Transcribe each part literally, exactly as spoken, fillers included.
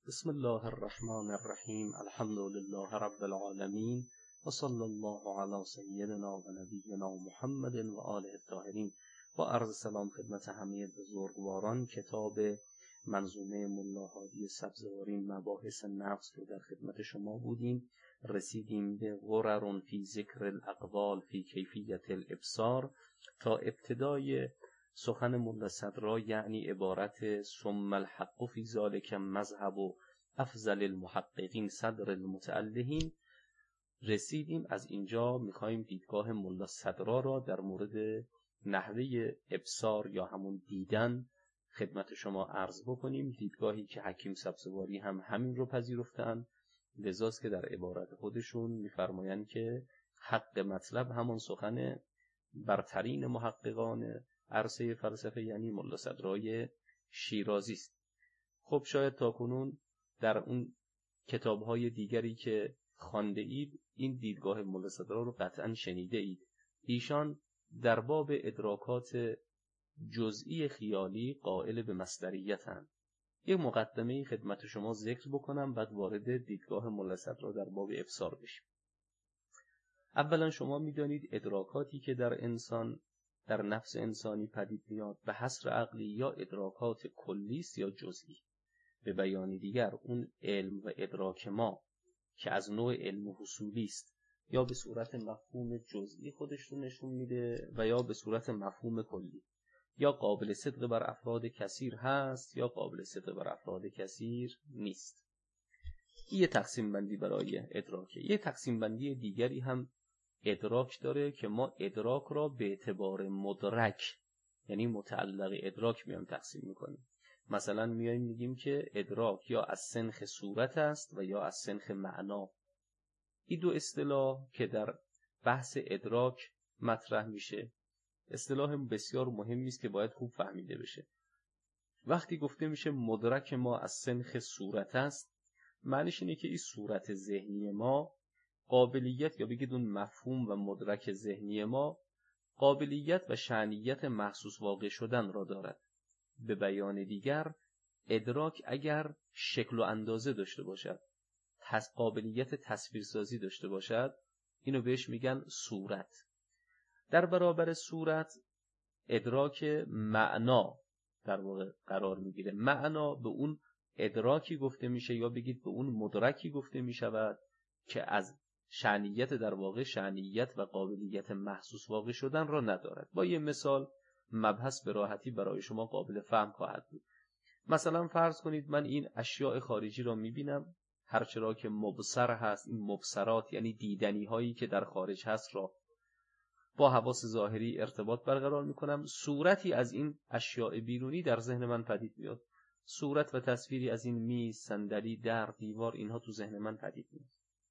بسم الله الرحمن الرحیم. الحمد لله رب العالمین و صلی الله علی سیدنا و نبینا محمد و آله الطاهرین. با عرض سلام خدمت همه بزرگواران، کتاب منظومه ملا هادی سبزواری مباحث نفس رو در خدمت شما بودیم. رسیدیم به غرر فی ذکر الاقوال فی کیفیت الابصار تا ابتدای سخن ملا صدرا، یعنی عبارت ثم الحق فی ذلک مذهب و افضل المحققین صدر المتألهین رسیدیم. از اینجا میخوایم دیدگاه ملا صدرا را در مورد نحوه ابصار یا همون دیدن خدمت شما عرض بکنیم. دیدگاهی که حکیم سبزواری هم همین رو پذیرفتن، لذاست که در عبارت خودشون میفرمایند که حق مطلب همون سخن برترین محققان عرصه فلسفه یعنی ملا صدرای شیرازی است. خب شاید تاکنون در اون کتاب‌های دیگری که خوانده اید این دیدگاه ملا صدرا رو قطعاً شنیده اید. ایشان در باب ادراکات جزئی خیالی قائل به مصدریتند. یک مقدمه خدمت شما ذکر بکنم، بعد وارد دیدگاه ملا صدرا در باب ابصار بشیم. اولا شما می‌دانید ادراکاتی که در انسان در نفس انسانی پدید میاد به حصر عقلی یا ادراکات کلی است یا جزئی. به بیان دیگر اون علم و ادراک ما که از نوع علم حصولی است یا به صورت مفهوم جزئی خودش رو نشون میده و یا به صورت مفهوم کلی، یا قابل صدق بر افراد کثیر هست یا قابل صدق بر افراد کثیر نیست. یه تقسیم بندی برای ادراکه. یه تقسیم بندی دیگری هم ادراک داره که ما ادراک را به اعتبار مدرک یعنی متعلق ادراک میایم تقسیم میکنیم. مثلا میایم میگیم که ادراک یا از سنخ صورت است و یا از سنخ معنا. این دو اصطلاح که در بحث ادراک مطرح میشه اصطلاح بسیار مهمی است که باید خوب فهمیده بشه. وقتی گفته میشه مدرک ما از سنخ صورت است، معنیش اینه که این صورت ذهنی ما قابلیت یا بگید اون مفهوم و مدرک ذهنی ما قابلیت و شأنیت محسوس واقع شدن را دارد. به بیان دیگر ادراک اگر شکل و اندازه داشته باشد، قابلیت تصویرسازی داشته باشد، اینو بهش میگن صورت. در برابر صورت ادراک معنا در واقع قرار میگیره. معنا به اون ادراکی گفته میشه یا بگید به اون مدرکی گفته میشود که از شأنیت در واقع شأنیت و قابلیت محسوس واقع شدن را ندارد. با یه مثال مبحث به راحتی برای شما قابل فهم خواهد بود. مثلا فرض کنید من این اشیاء خارجی را میبینم، هرچرا که مبصر هست، این مبصرات یعنی دیدنی هایی که در خارج هست را با حواس ظاهری ارتباط برقرار میکنم. صورتی از این اشیاء بیرونی در ذهن من پدید میاد. صورت و تصویری از این میز، صندلی، در، دیوار، اینها تو ذهن من پدید میاد.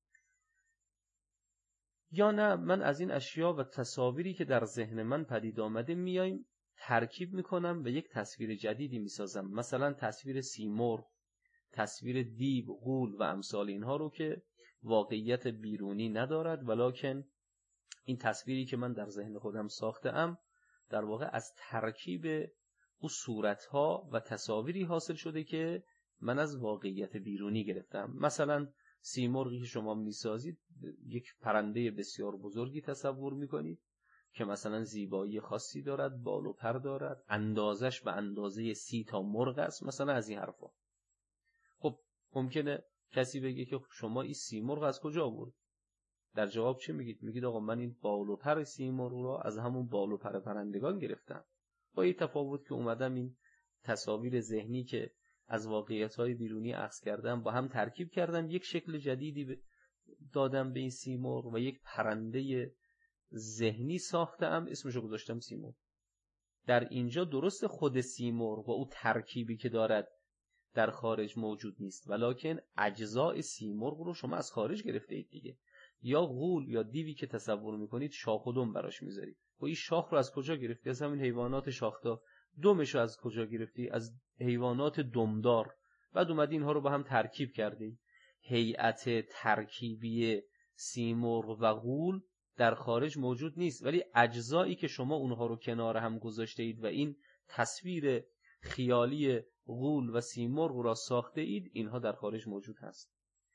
یا نه من از این اشیا و تصاویری که در ذهن من پدید آمده میایم ترکیب میکنم و یک تصویر جدیدی میسازم. مثلا تصویر سیمرغ، تصویر دیو، غول و امثال اینها رو که واقعیت بیرونی ندارد، ولکن این تصویری که من در ذهن خودم ساخته ام در واقع از ترکیب اون صورتها و تصاویری حاصل شده که من از واقعیت بیرونی گرفتم. مثلا سیمرغی که شما میسازید یک پرنده بسیار بزرگی تصور میکنید که مثلا زیبایی خاصی دارد، بال و پر دارد، اندازش به اندازه سی تا مرغ است، مثلا از این حرفا. خب ممکنه کسی بگه که شما این سیمرغ از کجا آورد؟ در جواب چه میگید؟ میگید آقا من این بال و پر سیمرغ را از همون بال و پر پرندگان گرفتم. با این تفاوت که اومدم این تصاویر ذهنی که از واقعیت‌های بیرونی اخذ کردم با هم ترکیب کردم، یک شکل جدیدی دادم به این سیمرغ و یک پرنده ذهنی ساختم، اسمشو گذاشتم سیمرغ. در اینجا درست خود سیمرغ و او ترکیبی که دارد در خارج موجود نیست، ولکن اجزای سیمرغ رو شما از خارج گرفته اید دیگه. یا غول یا دیوی که تصور میکنید شاخ و دم براش میذارید. و این شاخ رو از کجا گرفتی؟ از همین حیوانات شاخدار. دمش رو از کجا گرفتی؟ از حیوانات دمدار. بعد اومدی اینها رو با هم ترکیب کردی. هیئت ترکیبی سیمرغ و غول در خارج موجود نیست، ولی اجزایی که شما اونها رو کنار هم گذاشته اید و این تصویر خیالی غول و سیمرغ را ساخته اید، اینها در خارج موجود هست.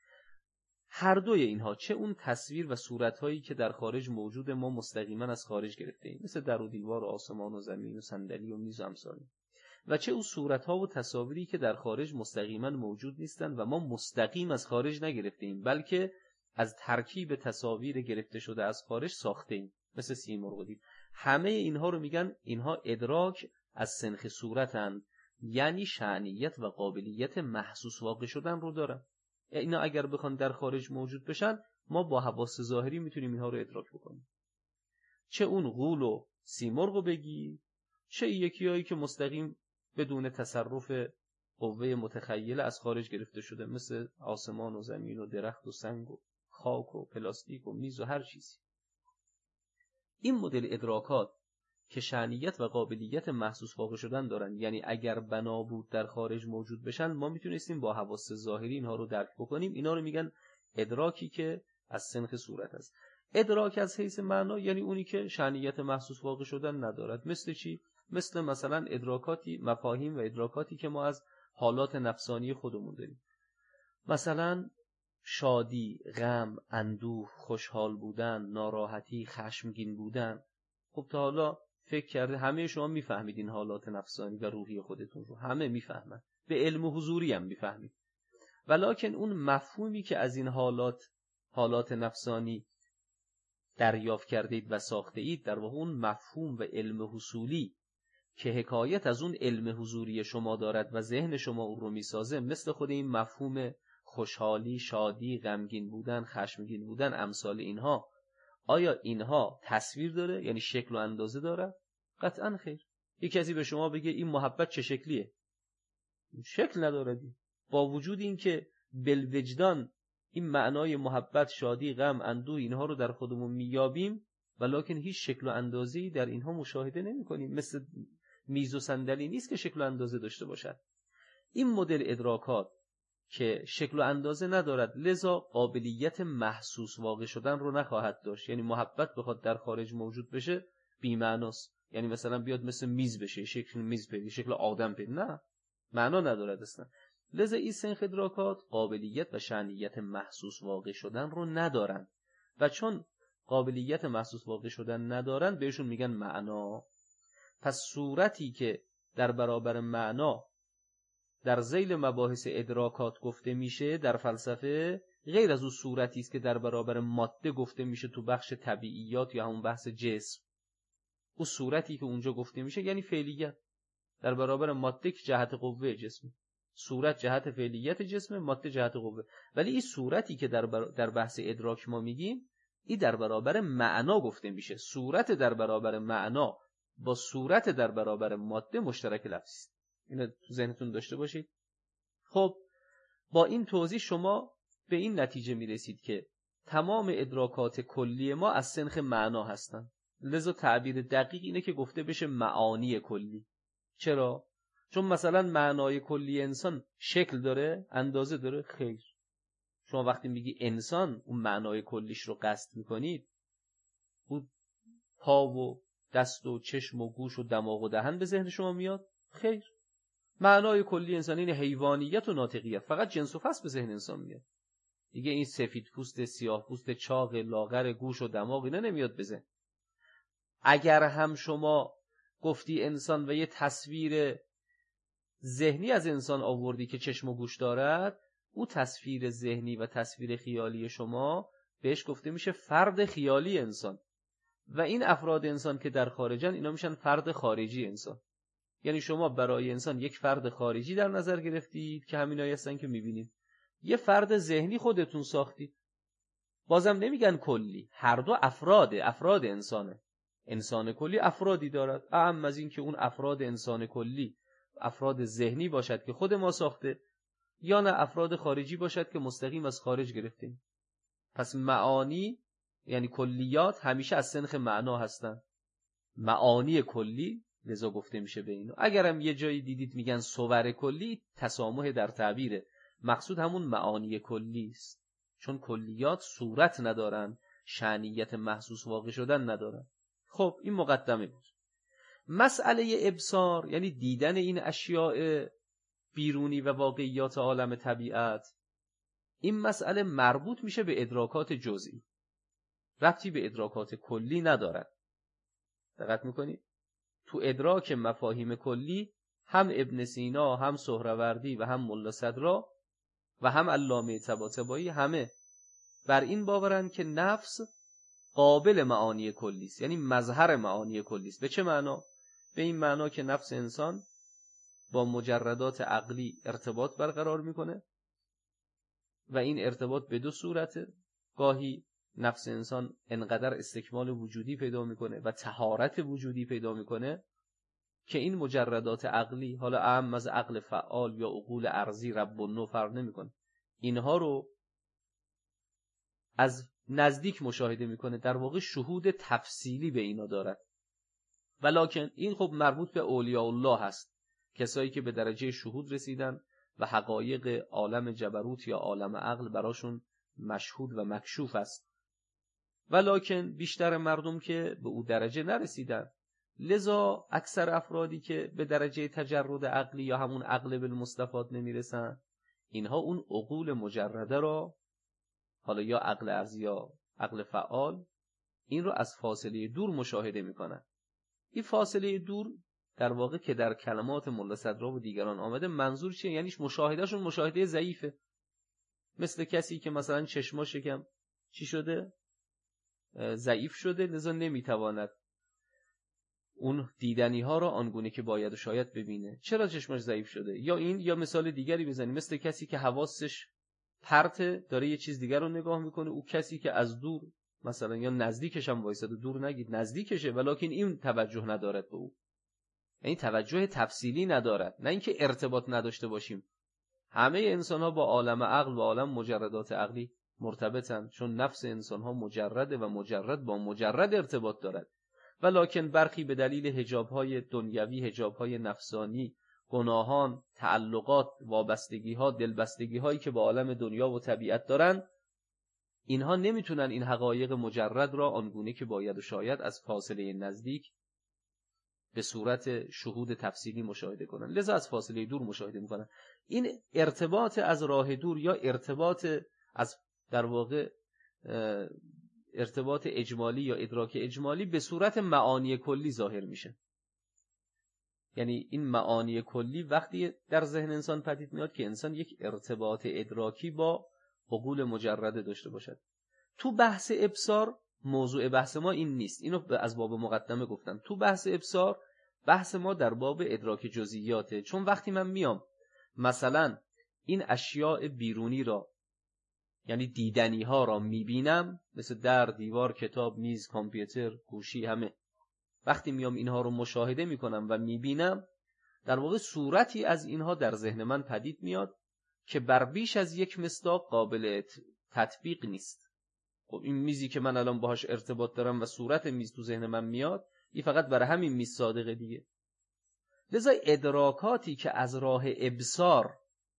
هر دوی اینها، چه اون تصویر و صورتهایی که در خارج موجود، ما مستقیما از خارج گرفته ایم، مثل در و دیوار و آسمان و زمین و صندلی و میز و امثال، و چه اون صورتها و تصاویری که در خارج مستقیما موجود نیستند و ما مستقیم از خارج نگرفته ایم، بلکه از ترکیب تصاویر گرفته شده از خارج ساخته ایم، مثل سیمرغ و دیو. همه اینها رو میگن اینها ادراک از سنخ صورتند، یعنی شأنیت و قابلیت محسوس واقع شدن رو دارن. اینا اگر بخوان در خارج موجود بشن، ما با حواس ظاهری میتونیم اینها رو ادراک بکنیم. چه اون غول و سیمرغ رو بگی، چه یکیایی که مستقیم بدون تصرف قوه متخیله از خارج گرفته شده، مثل آسمان و زمین و درخت و سنگ و خاک و پلاستیک و میز و هر چیزی. این مدل ادراکات که شأنیت و قابلیت محسوس واقع شدن دارن، یعنی اگر بنا بود در خارج موجود بشن، ما میتونستیم با حواس ظاهری اینها رو درک بکنیم. اینا رو میگن ادراکی که از سنخ صورت است. ادراک از حیث معنا یعنی اونی که شأنیت محسوس واقع شدن ندارد. مثل چی؟ مثل مثلا ادراکاتی، مفاهیم و ادراکاتی که ما از حالات نفسانی خودمون داریم، مثلا شادی، غم، اندوه، خوشحال بودن، ناراحتی، خشمگین بودن. خب تا حالا فکر کرده همه شما میفهمید این حالات نفسانی و روحی خودتون رو، همه میفهمن، به علم حضوری هم میفهمید. ولکن اون مفهومی که از این حالات حالات نفسانی دریافت کردید و ساخته اید، در واقع اون مفهوم و علم حصولی که حکایت از اون علم حضوری شما دارد و ذهن شما اون رو میسازه، مثل خود این مفهوم خوشحالی، شادی، غمگین بودن، خشمگین بودن، امثال اینها، آیا اینها تصویر داره؟ یعنی شکل و اندازه داره؟ قطعا خیر. یک کسی به شما بگه این محبت چه شکلیه، شکل نداره دی. با وجود این که بالوجدان این معنای محبت، شادی، غم، اندوه اینها رو در خودمون میابیم، ولکن هیچ شکل و اندازه‌ای در اینها مشاهده نمی‌کنیم. مثل میز و صندلی نیست که شکل و اندازه داشته باشد. این مدل ادراکات که شکل و اندازه ندارد، لذا قابلیت محسوس واقع شدن رو نخواهد داشت. یعنی محبت بخواد در خارج موجود بشه بی‌معناست. یعنی مثلا بیاد مثل میز بشه، شکل میز پیدا، شکل آدم پیدا، نه، معنا ندارد اصلا. لذا این سنخ ادراکات قابلیت و شأنیت محسوس واقع شدن رو ندارن، و چون قابلیت محسوس واقع شدن ندارن بهشون میگن معنا. پس صورتی که در برابر معنا در ذیل مباحث ادراکات گفته میشه در فلسفه، غیر از اون صورتی است که در برابر ماده گفته میشه تو بخش طبیعیات یا همون بحث جسم. اون صورتی که اونجا گفته میشه یعنی فعلیت در برابر ماده که جهت قوه جسم، صورت جهت فعلیت جسم، ماده جهت قوه. ولی این صورتی که در, بر... در بحث ادراک ما میگیم، این در برابر معنا گفته میشه. صورت در برابر معنا با صورت در برابر ماده مشترک لفظی است. اینو تو ذهنتون داشته باشید. خب با این توضیح شما به این نتیجه میرسید که تمام ادراکات کلی ما از سنخ معنا هستند. لذا تعبیر دقیق اینه که گفته بشه معانی کلی. چرا؟ چون مثلا معنای کلی انسان شکل داره، اندازه داره؟ خیر. شما وقتی میگی انسان، اون معنای کلیش رو قصد میکنید، اون پا و دست و چشم و گوش و دماغ و دهن به ذهن شما میاد؟ خیر. معنای کلی انسان این حیوانیت و ناطقیت، فقط جنس و فصل به ذهن انسان میاد. دیگه این سفید پوست، سیاه پوست، چاق، لاغر، گوش و دماغ اینا نمیاد به ذهن. اگر هم شما گفتی انسان و یه تصویر ذهنی از انسان آوردی که چشم و گوش دارد، او تصویر ذهنی و تصویر خیالی شما بهش گفته میشه فرد خیالی انسان، و این افراد انسان که در خارجن اینا میشن فرد خارجی انسان. یعنی شما برای انسان یک فرد خارجی در نظر گرفتید که همینایی هستن که میبینید، یه فرد ذهنی خودتون ساختید. بازم نمیگن کلی، هر دو افراده، افراد انسانه. انسان کلی افرادی دارد، اهم از این که اون افراد انسان کلی افراد ذهنی باشد که خود ما ساخته، یا نه افراد خارجی باشد که مستقیم از خارج گرفتیم. پس معانی یعنی کلیات همیشه از سنخ معنا هستن. معانی کلی لذا گفته میشه به اینو. اگرم یه جایی دیدید میگن صور کلی، تسامح در تعبیره، مقصود همون معانی کلی است، چون کلیات صورت ندارن، شأنیت محسوس واقع شدن ندارن. خب این مقدمه بود. مسئله ابصار یعنی دیدن این اشیاء بیرونی و واقعیات عالم طبیعت، این مسئله مربوط میشه به ادراکات جزئی، ربطی به ادراکات کلی ندارد. دقت میکنید؟ تو ادراک مفاهیم کلی هم ابن سینا، هم سهروردی و هم ملا صدرا و هم علامه طباطبایی همه بر این باورند که نفس قابل معانی کلی است، یعنی مظهر معانی کلی است. به چه معنا؟ به این معنا که نفس انسان با مجردات عقلی ارتباط برقرار میکنه و این ارتباط به دو صورته. گاهی نفس انسان انقدر استکمال وجودی پیدا میکنه و طهارت وجودی پیدا میکنه که این مجردات عقلی، حالا اهم از عقل فعال یا عقول ارضی رب و نو فرق نمیکنه، اینها رو از نزدیک مشاهده میکنه، در واقع شهود تفصیلی به اینا دارد. ولکن این خب مربوط به اولیاء الله هست، کسایی که به درجه شهود رسیدن و حقایق عالم جبروت یا عالم عقل براشون مشهود و مکشوف است. ولکن بیشتر مردم که به او درجه نرسیدن، لذا اکثر افرادی که به درجه تجرد عقلی یا همون عقل بالمستفاد نمیرسن، اینها اون عقول مجرده را، حالا یا عقل ارضی یا عقل فعال، این رو از فاصله دور مشاهده میکنن. این فاصله دور در واقع که در کلمات ملا صدرا و دیگران آمده، منظور چیه؟ یعنی مشاهدهشون مشاهده ضعیفه، مثل کسی که مثلا چشماش یکم چی شده؟ ضعیف شده، لذا نمیتواند اون دیدنی ها را آنگونه که باید و شاید ببینه. چرا چشماش ضعیف شده؟ یا این، یا مثال دیگری بزنیم، مثل کسی که حواسش پرته، داره یه چیز دیگر رو نگاه میکنه. او کسی که از دور مثلا یا نزدیکش هم وایساده، دور نگید نزدیکشه، ولکن این توجه ندارد به او، یعنی توجه تفصیلی ندارد. نه اینکه ارتباط نداشته باشیم، همه انسان ها با عالم عقل و عالم مجردات عقلی مرتبطن، چون نفس انسان ها مجرده و مجرد با مجرد ارتباط دارد. ولکن برخی به دلیل حجاب های دنیوی، حجاب های نفسانی، گناهان، تعلقات، وابستگی ها، دلبستگی هایی که با عالم دنیا و طبیعت دارن، اینها نمیتونن این حقایق مجرد را آنگونه که باید و شاید از فاصله نزدیک به صورت شهود تفصیلی مشاهده کنن، لذا از فاصله دور مشاهده میکنن. این ارتباط از راه دور یا ارتباط از در واقع ارتباط اجمالی یا ادراک اجمالی به صورت معانی کلی ظاهر میشه. یعنی این معانی کلی وقتی در ذهن انسان پدید میاد که انسان یک ارتباط ادراکی با عقول مجرده داشته باشد. تو بحث ابصار موضوع بحث ما این نیست، اینو از باب مقدمه گفتم. تو بحث ابصار بحث ما در باب ادراک جزئیاته، چون وقتی من میام مثلا این اشیاء بیرونی را، یعنی دیدنی ها را میبینم، مثل در، دیوار، کتاب، میز، کامپیوتر، گوشی، همه، وقتی میام اینها رو مشاهده میکنم و میبینم، در واقع صورتی از اینها در ذهن من پدید میاد که بر بیش از یک مصداق قابل تطبیق نیست. خب این میزی که من الان باهاش ارتباط دارم و صورت میز تو ذهن من میاد، این فقط برای همین میز صادقه دیگه. لذا ادراکاتی که از راه ابصار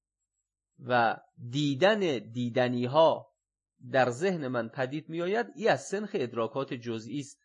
و دیدن دیدنی ها در ذهن من پدید می آید، این از سنخ ادراکات جزئی است.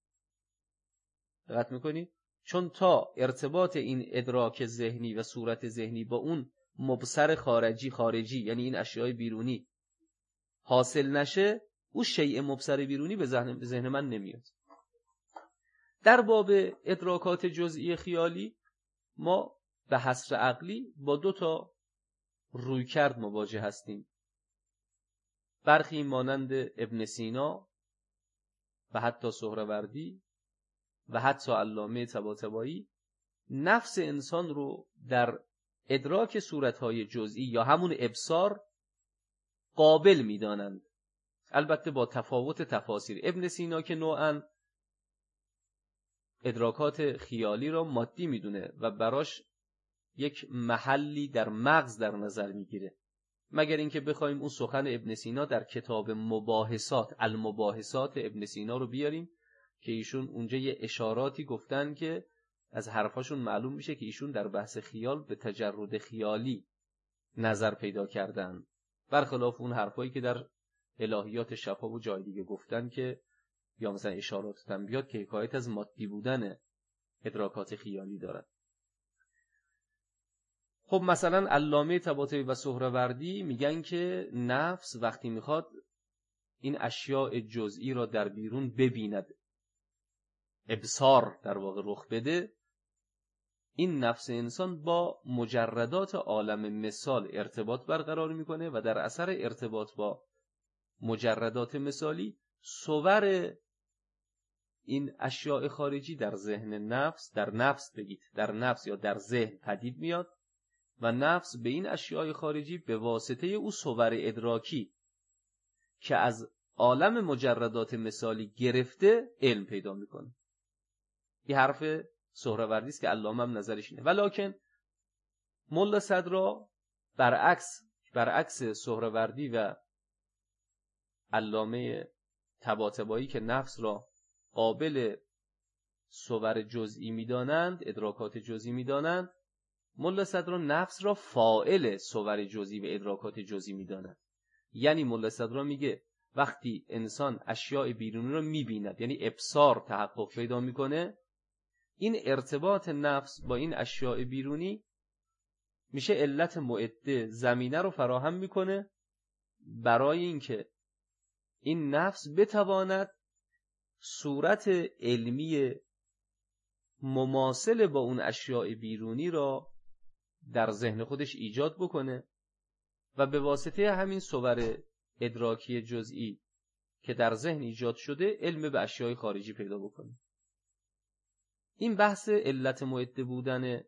دقت میکنید؟ چون تا ارتباط این ادراک ذهنی و صورت ذهنی با اون مبصر خارجی خارجی یعنی این اشیاء بیرونی حاصل نشه، اون شیء مبصر بیرونی به ذهن, ذهن من نمیاد. در باب ادراکات جزئی خیالی ما به حصر عقلی با دو تا رویکرد مواجه هستیم. برخی مانند ابن سینا و حتی سهروردی و حتی علامه طباطبایی نفس انسان رو در ادراک صورتهای جزئی یا همون ابصار قابل میدانند، البته با تفاوت تفاسیر. ابن سینا که نوعاً ادراکات خیالی را مادی میدونه و براش یک محلی در مغز در نظر میگیره، مگر اینکه بخوایم اون سخن ابن سینا در کتاب مباحثات المباحثات ابن سینا رو بیاریم که ایشون اونجا یه اشاراتی گفتن که از حرفاشون معلوم میشه که ایشون در بحث خیال به تجرد خیالی نظر پیدا کردن، برخلاف اون حرفایی که در الهیات شفا و جای دیگه گفتن که یا مثلا اشارات تنبیهات که حکایت از مادی بودن ادراکات خیالی دارن. خب مثلا علامه طباطبایی و سهروردی میگن که نفس وقتی میخواد این اشیاء جزئی را در بیرون ببیند، ابصار در واقع رخ بده، این نفس انسان با مجردات عالم مثال ارتباط برقرار میکنه و در اثر ارتباط با مجردات مثالی صور این اشیاء خارجی در ذهن نفس، در نفس بگید، در نفس یا در ذهن پدید میاد و نفس به این اشیاء خارجی به واسطه او صور ادراکی که از عالم مجردات مثالی گرفته علم پیدا میکنه. این حرف سهروردی است که علامه هم نظرش اینه. ولکن ملا صدرا برعکس برعکس سهروردی و علامه طباطبایی که نفس را قابل صور جزئی میدانند، ادراکات جزئی میدانند، ملا صدرا نفس را فاعل صور جزئی و ادراکات جزئی میدانند. یعنی ملا صدرا میگه وقتی انسان اشیاء بیرونی را میبیند، یعنی ابصار تحقق پیدا میکنه، این ارتباط نفس با این اشیاء بیرونی میشه علت معده، زمینه رو فراهم میکنه برای اینکه این نفس بتواند صورت علمی مماثل با اون اشیاء بیرونی را در ذهن خودش ایجاد بکنه و به واسطه همین صور ادراکی جزئی که در ذهن ایجاد شده علم به اشیاء خارجی پیدا بکنه. این بحث علت معده بودن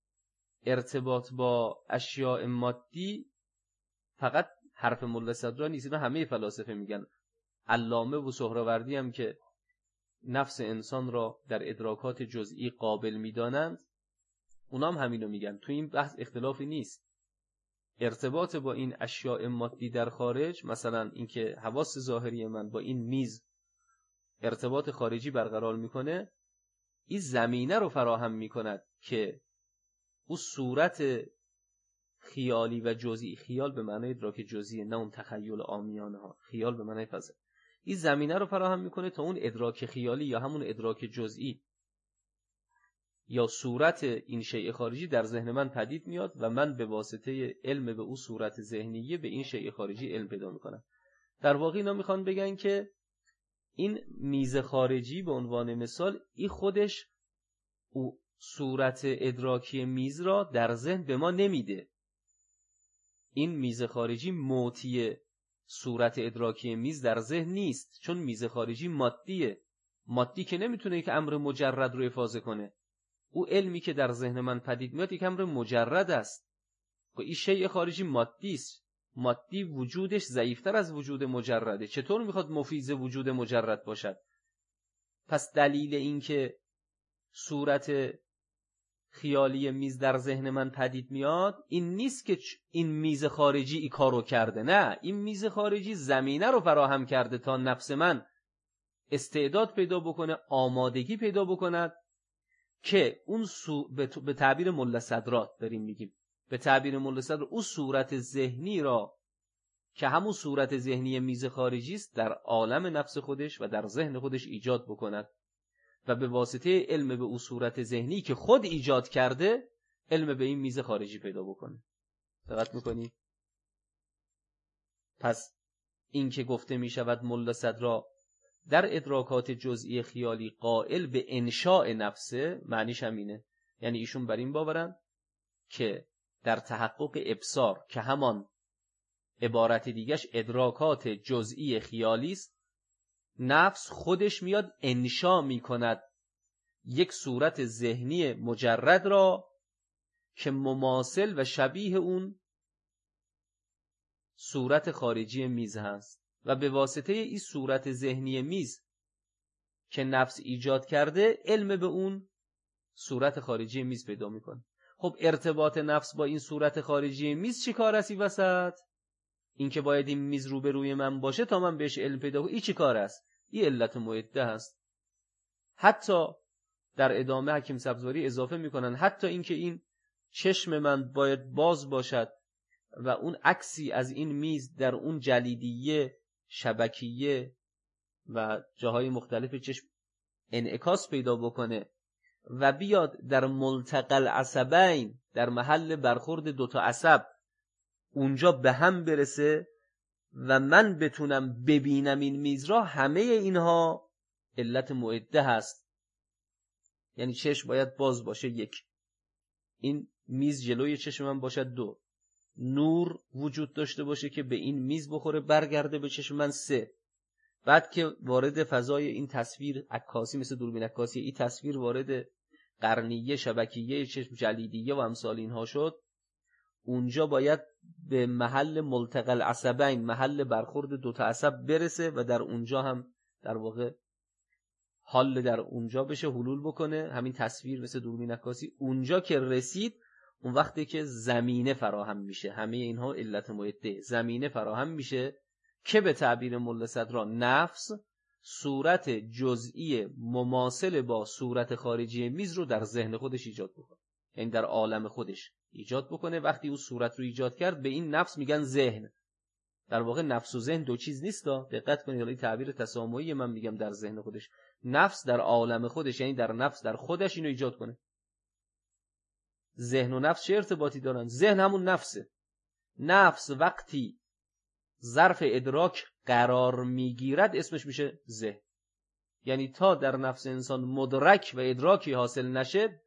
ارتباط با اشیاء مادی فقط حرف ملا صدرا نیست، و همه فلاسفه میگن. علامه و سهروردی هم که نفس انسان را در ادراکات جزئی قابل میدانند، اونا هم همینو میگن. تو این بحث اختلافی نیست. ارتباط با این اشیاء مادی در خارج، مثلا اینکه حواس ظاهری من با این میز ارتباط خارجی برقرار میکنه، این زمینه رو فراهم میکند که او صورت خیالی و جزئی، خیال به معنای ادراک جزئی نه اون تخیل عامیانه ها، خیال به معنای فضا، این زمینه رو فراهم میکنه تا اون ادراک خیالی یا همون ادراک جزئی یا صورت این شیء خارجی در ذهن من پدید میاد و من به واسطه علم به اون صورت ذهنیه به این شیء خارجی علم پیدا میکنم. در واقع اینا میخوان بگن که این میز خارجی به عنوان مثال، این خودش او صورت ادراکی میز را در ذهن به ما نمیده. این میز خارجی موتی صورت ادراکی میز در ذهن نیست، چون میز خارجی مادیه. مادی که نمیتونه یک امر مجرد رو افاضه کنه. او علمی که در ذهن من پدید میاد یک امر مجرد است. و این شیء خارجی مادی است. مادی وجودش ضعیفتر از وجود مجرده. چطور میخواد مفیض وجود مجرد باشد؟ پس دلیل این که صورت خیالی میز در ذهن من پدید میاد این نیست که این میز خارجی این کارو کرده. نه، این میز خارجی زمینه رو فراهم کرده تا نفس من استعداد پیدا بکنه، آمادگی پیدا بکند که اون سو... به تعبیر ملا صدرا داریم میگیم، به تعبیر ملا صدرا اون صورت ذهنی را که همون صورت ذهنی میز خارجی است در عالم نفس خودش و در ذهن خودش ایجاد بکند و به واسطه علم به اون صورت ذهنی که خود ایجاد کرده علم به این میز خارجی پیدا بکنه. دقت میکنی؟ پس این که گفته میشود ملا صدرا در ادراکات جزئی خیالی قائل به انشاء نفسه، معنیش همینه. یعنی ایشون بر این باورن که در تحقق ابصار که همان عبارت دیگش ادراکات جزئی خیالی است، نفس خودش میاد انشا میکند یک صورت ذهنی مجرد را که مماثل و شبیه اون صورت خارجی میز هست و به واسطه این صورت ذهنی میز که نفس ایجاد کرده علم به اون صورت خارجی میز پیدا میکنه. خب ارتباط نفس با این صورت خارجی میز چی کار است این وسط؟ این که باید این میز روبروی من باشه تا من بهش علم پیدا کنم، این چی کار است؟ این علت معده هست. حتی در ادامه حکیم سبزواری اضافه میکنن حتی این که این چشم من باید باز باشد و اون عکسی از این میز در اون جلیدیه، شبکیه و جاهای مختلف چشم انعکاس پیدا بکنه و بیاد در ملتقى العصبین، در محل برخورد دوتا عصب اونجا به هم برسه و من بتونم ببینم این میز را، همه اینها علت معده هست. یعنی چشم باید باز باشه، یک، این میز جلوی چشم من باشد، دو، نور وجود داشته باشه که به این میز بخوره برگرده به چشم من، سه، بعد که وارد فضای این تصویر عکاسی مثل دوربین عکاسی این تصویر وارد قرنیه، شبکیه چشم، جلیدیه و امثال اینها شد، اونجا باید به محل ملتقى العصبین، محل برخورد دو تا عصب برسه و در اونجا هم در واقع حال در اونجا بشه، حلول بکنه، همین تصویر مثل دوربین عکاسی. اونجا که رسید اون وقتی که زمینه فراهم میشه، همه اینها علت معده، زمینه فراهم میشه که به تعبیر ملا صدرا نفس صورت جزئی مماثل با صورت خارجی میز رو در ذهن خودش ایجاد بکنه، یعنی در عالم خودش ایجاد بکنه. وقتی اون صورت رو ایجاد کرد به این نفس میگن ذهن. در واقع نفس و ذهن دو چیز نیستا، دقت کنید، حالا این تعبیر تسامحی من میگم در ذهن خودش، نفس در عالم خودش، یعنی در نفس در خودش اینو ایجاد کنه. ذهن و نفس چه ارتباطی دارن؟ ذهن همون نفسه. نفس وقتی ظرف ادراک قرار میگیرد اسمش میشه ذهن. یعنی تا در نفس انسان مدرک و ادراکی حاصل نشه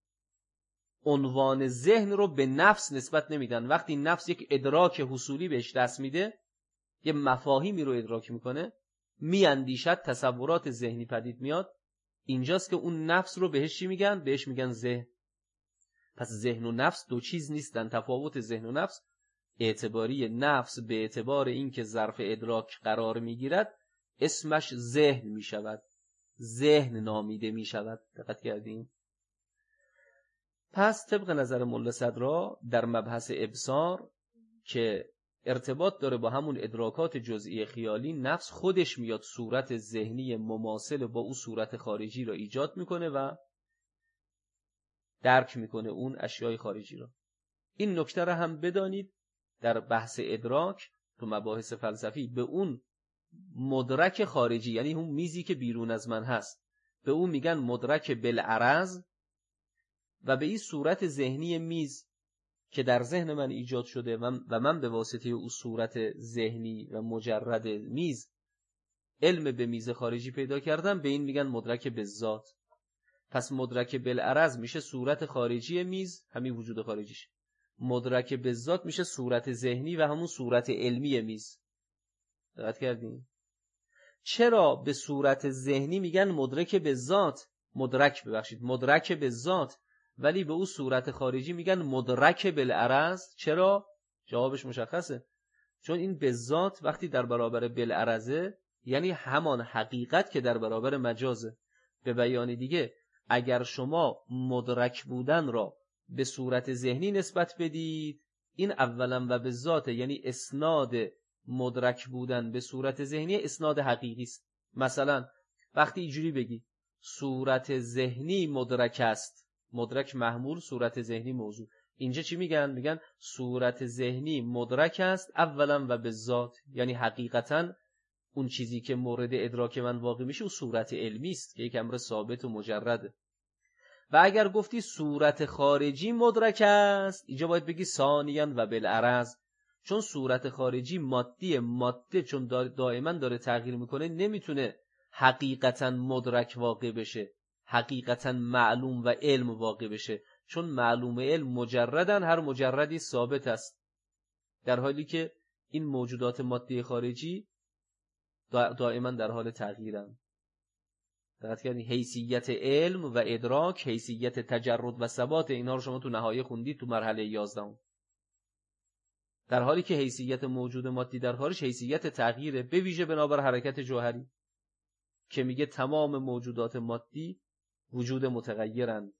عنوان ذهن رو به نفس نسبت نمیدن. وقتی نفس یک ادراک حصولی بهش دست میده، یه مفاهیمی رو ادراک میکنه، میاندیشد، تصورات ذهنی پدید میاد، اینجاست که اون نفس رو بهش چی میگن؟ بهش میگن ذهن. پس ذهن و نفس دو چیز نیستن. تفاوت ذهن و نفس اعتباری، نفس به اعتبار اینکه ظرف ادراک قرار میگیرد اسمش ذهن میشود، ذهن نامیده میشود. دقت کردیم؟ پس طبق نظر ملا صدرا در مبحث ابصار که ارتباط داره با همون ادراکات جزئی خیالی، نفس خودش میاد صورت ذهنی مماثل با اون صورت خارجی را ایجاد میکنه و درک میکنه اون اشیای خارجی را. این نکته را هم بدانید در بحث ادراک تو مباحث فلسفی به اون مدرک خارجی، یعنی اون میزی که بیرون از من هست، به اون میگن مدرک بالعرض، و به این صورت ذهنی میز که در ذهن من ایجاد شده و من به واسطه اون صورت ذهنی و مجرد میز علم به میز خارجی پیدا کردم، به این میگن مدرک بالذات. پس مدرک بالعرض میشه صورت خارجی میز، همین وجود خارجیش. مدرک بالذات میشه صورت ذهنی و همون صورت علمی میز. دقت کردین؟ چرا به صورت ذهنی میگن مدرک بالذات، مدرک ببخشید مدرک بالذات، ولی به اون صورت خارجی میگن مدرک بالعرض؟ چرا؟ جوابش مشخصه. چون این بالذات وقتی در برابر بالعرضه یعنی همان حقیقت که در برابر مجازه. به بیان دیگه اگر شما مدرک بودن را به صورت ذهنی نسبت بدید، این اولا و بالذات، یعنی اسناد مدرک بودن به صورت ذهنی اسناد حقیقی است. مثلا وقتی اینجوری بگی صورت ذهنی مدرک است، مدرک محمول، صورت ذهنی موضوع، اینجا چی میگن؟ میگن صورت ذهنی مدرک است اولا و بالذات، یعنی حقیقتا اون چیزی که مورد ادراک من واقع میشه اون صورت علمی است که یک امر ثابت و مجرده. و اگر گفتی صورت خارجی مدرک است، اینجا باید بگی ثانیاً و بالعرض، چون صورت خارجی مادی، ماده چون دائما داره تغییر میکنه نمیتونه حقیقتا مدرک واقع بشه، حقیقتا معلوم و علم واقع بشه، چون معلوم علم مجردن، هر مجردی ثابت است، در حالی که این موجودات مادی خارجی دائما در حال تغییرن. دقت کردین؟ حیثیت علم و ادراک، حیثیت تجرد و ثبات، اینا رو شما تو نهایه خوندید تو مرحله یازدهم. در حالی که حیثیت موجود مادی در خارج حیثیت تغییره، به ویژه بنابر حرکت جوهری که میگه تمام موجودات مادی وجود متغیرند.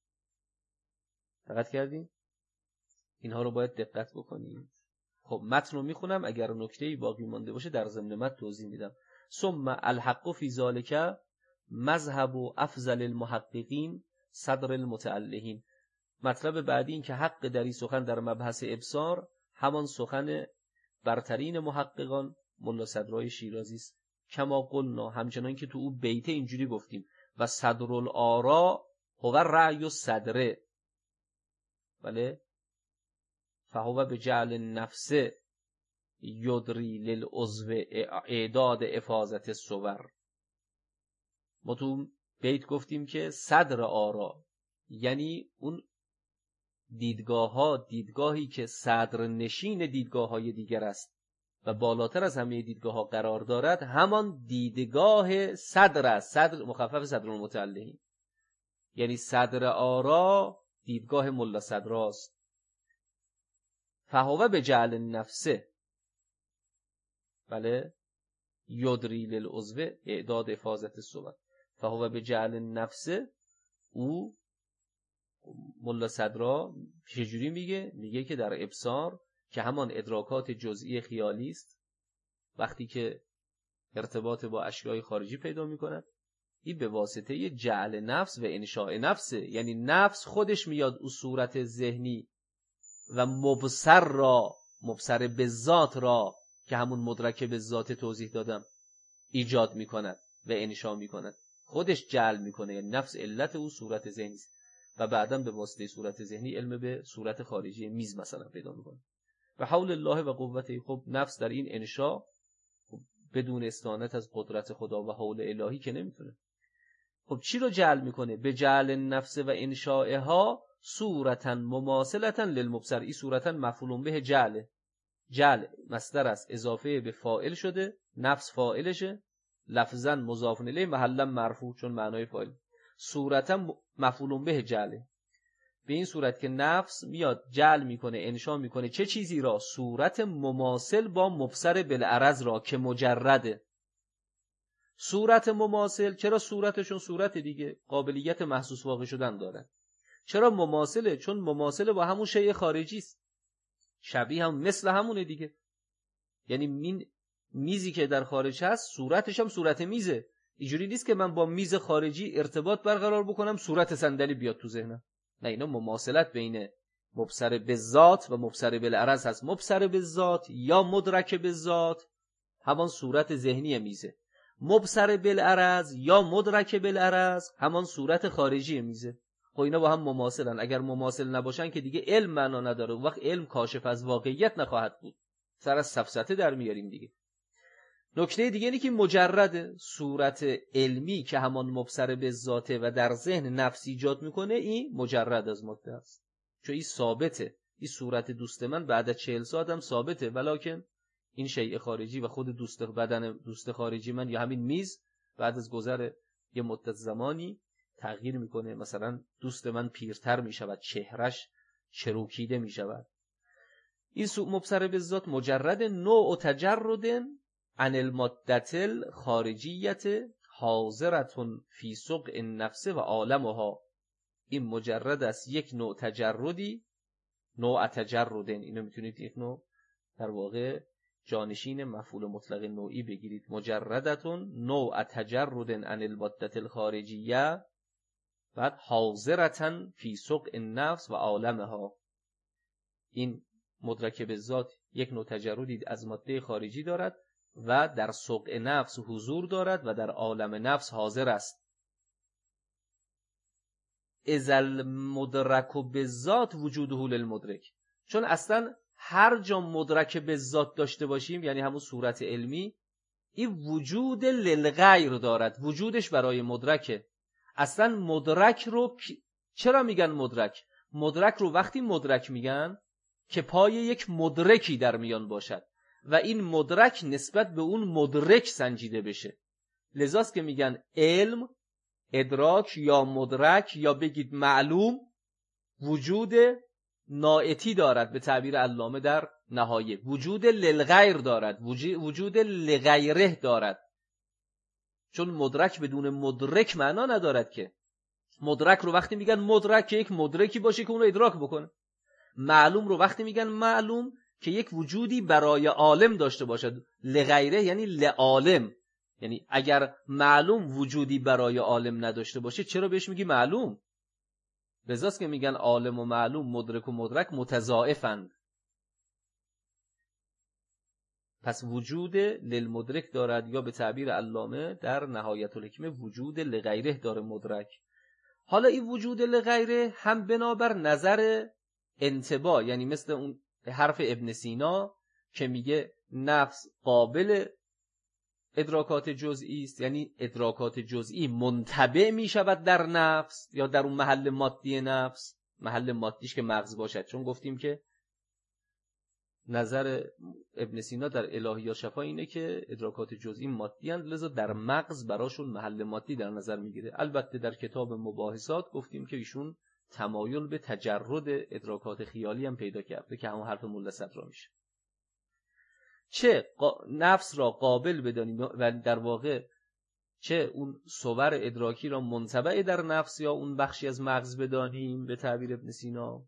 دقت کردین؟ اینها رو باید دقت بکنید. خب متن رو میخونم، اگر نکته‌ای باقی مانده باشه در ضمن متن توضیح میدم. ثم الحق فی ذلک مذهب و افضل المحققین صدر المتعلهین. مطلب بعدی این که حق در این سخن در مبحث ابصار همان سخن برترین محققان ملا صدرای شیرازی است. کما قلنا، همچنان که تو او بیت اینجوری گفتیم و صدر الآرا هو رأی صدره. بله، فهو به جعل النفس یدری للعضو اعداد افاظت الصور. ما تو بیت گفتیم که صدر آرا یعنی اون دیدگاه ها، دیدگاهی که صدر نشین دیدگاه های دیگر است و بالاتر از همه دیدگاه ها قرار دارد، همان دیدگاه صدر است. صدر مخفف صدر المتعلهین، یعنی صدر آرا دیدگاه ملا صدراست. فهو به جعل النفس، بله، یدری للعضو اعداد افاظت الصور. فهو به جعل النفس، او ملا صدرا چجوری میگه؟ میگه که در ابصار که همان ادراکات جزئی خیالی است، وقتی که ارتباط با اشیاء خارجی پیدا میکند، این به واسطه جعل نفس و انشاء نفس، یعنی نفس خودش میاد او صورت ذهنی و مبصر را، مبصر به ذات را که همون مدرک به ذات توضیح دادم، ایجاد میکند و انشاء میکند، خودش جعل میکنه. یعنی نفس علت او صورت ذهنی است و بعداً به واسطه صورت ذهنی علم به صورت خارجی میز مثلا پیدا میکنه. و حول الله و قوته. خب نفس در این انشاء بدون استعانت از قدرت خدا و حول الهی که نمیتونه. خب چی رو جعل میکنه؟ به جعل نفس و انشاءها صورتا مماثلتا للمبصر. این صورتا مفعول به جعل، جعل مصدر است اضافه به فاعل شده، نفس فاعلشه، لفظا مضاف الیه، محلا مرفوع چون معنای فاعل. صورتا مفعول به جعل، به این صورت که نفس میاد جعل میکنه، انشاء میکنه چه چیزی را؟ صورت مماثل با مبصر بالعرض را که مجرده. صورت مماثل، چرا صورتشون صورت دیگه قابلیت محسوس واقع شدن داره. چرا مماثله؟ چون مماثله با همون شیء خارجی است، شبیه هم مثل همونه دیگه. یعنی این میزی که در خارج هست صورتش هم صورت میزه. اینجوری نیست که من با میز خارجی ارتباط برقرار بکنم صورت صندلی بیاد تو ذهنم. نه، اینا مماثلت بین مبصر بالذات و مبصر بالعرض هست. مبصر بالذات یا مدرک بالذات همان صورت ذهنی میزه، مبصر بالعرض یا مدرک بالعرض همان صورت خارجی میزه. خب اینا با هم مماثلن. اگر مماثل نباشن که دیگه علم معنا نداره، اون وقت علم کاشف از واقعیت نخواهد بود، سر از سفسطه در میاریم دیگه. نکته دیگه اینه که مجرد صورت علمی که همان مبصر به ذاته و در ذهن نفس ایجاد میکنه، این مجرد از ماده است، چون این ثابته. این صورت دوست من بعد از چهل ساعت هم ثابته، ولکن این شیء خارجی و خود دوست بدن دوست خارجی من یا همین میز بعد از گذر یه مدت زمانی تغییر میکنه. مثلا دوست من پیرتر میشود، چهرش چروکیده میشود. این سوء مبصر به ذات مجرد نوع تجرد عن المادة الخارجیت حاضرتون فی سوق النفس و عالمها. این مجرد است یک نوع تجردی، نوع تجرد، اینو میتونید یک نوع در واقع جانشین مفعول مطلق نوعی بگیرید. مجردتون نوع تجرد عن المادة الخارجیه، بعد حاضرتن فی سوق النفس و عالمها. این مدرک به ذات یک نوع تجردی از ماده خارجی دارد و در سوق نفس حضور دارد و در عالم نفس حاضر است. ازل مدرک به ذات وجوده للمدرک. چون اصلا هر جا مدرک به ذات داشته باشیم، یعنی همون صورت علمی، این وجود للغیر دارد، وجودش برای مدرکه. اصلا مدرک رو چرا میگن مدرک؟ مدرک رو وقتی مدرک میگن که پای یک مدرکی در میان باشد و این مدرک نسبت به اون مدرک سنجیده بشه. لذاست که میگن علم، ادراک یا مدرک یا بگید معلوم وجود نائتی دارد، به تعبیر علامه در نهایه وجود للغیر دارد، وجود لغیره دارد. چون مدرک بدون مدرک معنا ندارد که. مدرک رو وقتی میگن مدرک که یک مدرکی باشه که اون رو ادراک بکنه. معلوم رو وقتی میگن معلوم که یک وجودی برای عالم داشته باشد. لغیره یعنی لعالم. یعنی اگر معلوم وجودی برای عالم نداشته باشه چرا بهش میگی معلوم؟ لذاست که میگن عالم و معلوم، مدرک و مدرک متضاعفند. پس وجود للمدرک دارد، یا به تعبیر علامه در نهایت الحکمه وجود لغیره داره مدرک. حالا این وجود لغیره هم بنابر نظر انتباه، یعنی مثل اون حرف ابن سینا که میگه نفس قابل ادراکات جزئی است، یعنی ادراکات جزئی منتبع میشود در نفس یا در اون محل مادی نفس، محل مادیش که مغز باشد. چون گفتیم که نظر ابن سینا در الهیات شفا اینه که ادراکات جزئی مادی اند، لذا در مغز براشون محل مادی در نظر میگیره. البته در کتاب مباحثات گفتیم که ایشون تمایل به تجرد ادراکات خیالی هم پیدا کرده که همون حرف ملا صدرا میشه. چه نفس را قابل بدانیم و در واقع چه اون صور ادراکی را منتبع در نفس یا اون بخشی از مغز بدانیم به تعبیر ابن سینا،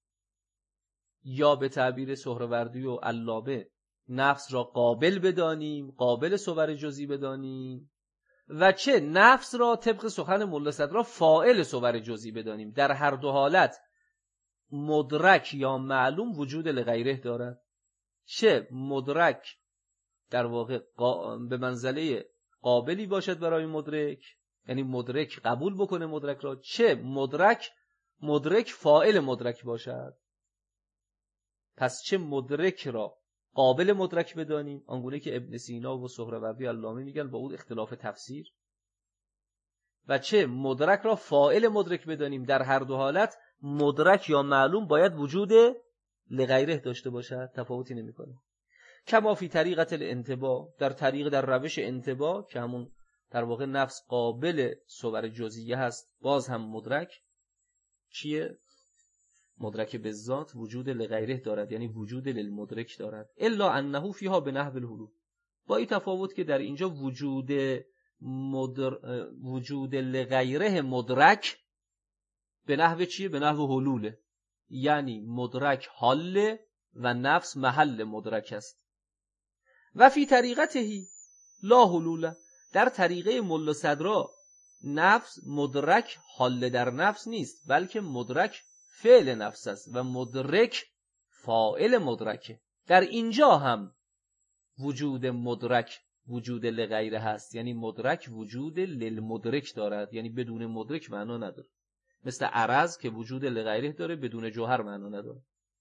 یا به تعبیر سهروردی و علابه نفس را قابل بدانیم، قابل صور جزئی بدانیم، و چه نفس را طبق سخن ملا صدرا فاعل صور جزئی بدانیم. در هر دو حالت مدرک یا معلوم وجود لغیره دارد. چه مدرک در واقع به منزله قابلی باشد برای مدرک، یعنی مدرک قبول بکنه مدرک را، چه مدرک مدرک فاعل مدرک باشد. پس چه مدرک را قابل مدرک بدانیم، آنگونه که ابن سینا و سهروردی علامه میگن با اون اختلاف تفسیر، و چه مدرک را فاعل مدرک بدانیم. در هر دو حالت مدرک یا معلوم باید وجود لغیره داشته باشد، تفاوتی نمیکنه. کما فی طریقت الانتباه، در طریق در روش انتباه که همون در واقع نفس قابل صور جزئیه هست، باز هم مدرک چیه؟ مدرک به ذات وجود لغیره دارد، یعنی وجود للمدرک دارد. الا انه فیها به نحو الحلول، با این تفاوت که در اینجا وجود مدر... وجود لغیره مدرک به نحو چیه؟ به نحو حلوله، یعنی مدرک حال و نفس محل مدرک است. و فی طریقتهی لا حلوله، در طریقه ملا صدرا نفس مدرک حال در نفس نیست، بلکه مدرک فعل نفس است و مدرک فاعل مدرکه. در اینجا هم وجود مدرک وجود لغیره هست، یعنی مدرک وجود للمدرک دارد، یعنی بدون مدرک معنا نداره. مثل عرض که وجود لغیره داره، بدون جوهر معنا نداره.